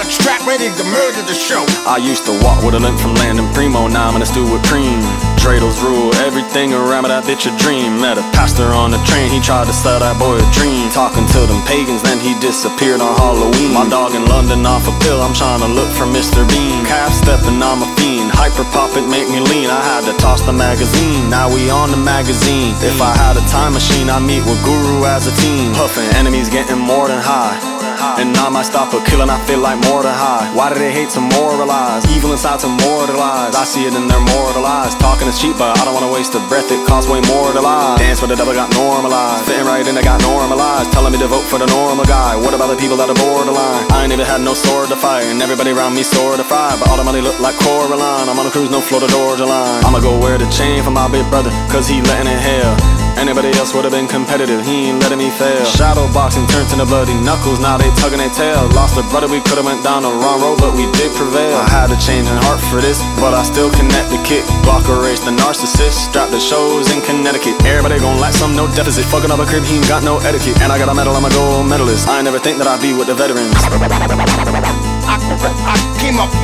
product strapped, ready to murder the show. I used to walk with a limp from Landon Primo. Now I'm in a stew with cream. Dreidels rule everything around me, that bitch a dream. Met a pastor on the train, he tried to sell that boy a dream. Talking to them pagans, then he disappeared on Halloween. My dog in London off a pill, I'm trying to look for Mr. Bean. Calf stepping, I'm a fiend, hyper pop it make me lean. I had to toss the magazine, now we on the magazine. If I had a time machine, I'd meet with Guru as a team. Puffin', enemies getting more than high, and I might stop a kill and I feel like more than high. Why do they hate to moralize? Evil inside to mortalize. I see it in their mortal eyes. Talking is cheap, but I don't wanna waste a breath, it costs way more to lie. Dance for the devil got normalized, fitting right in, I got normalized. Telling me to vote for the normal guy. What about the people that are borderline? I ain't even had no sword to fight, and everybody around me sword to fried. But all the money look like Coraline. I'm on a cruise, no Florida Georgia line. I'ma go wear the chain for my big brother, cause he letting it hell. Anybody else would've been competitive, he ain't letting me fail. Shadow boxing turned to the bloody knuckles, now they tugging their tail. Lost a brother, we could've went down the wrong road, but we did prevail. I had a changing heart for this, but I still connect the kick. Block erase the narcissist, strap the shows in Connecticut. Everybody gon' like some, no deficit. Fucking up a crib, he ain't got no etiquette. And I got a medal, I'm a gold medalist. I ain't never think that I'd be with the veterans. I came up.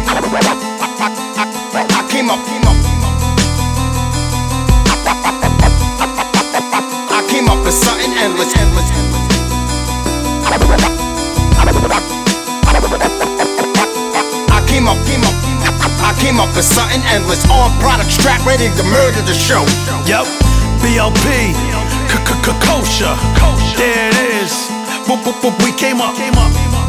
With something endless. I came up with something endless. On product strapped, ready to murder the show. Yup, BLP, kosher. There it is. We came up.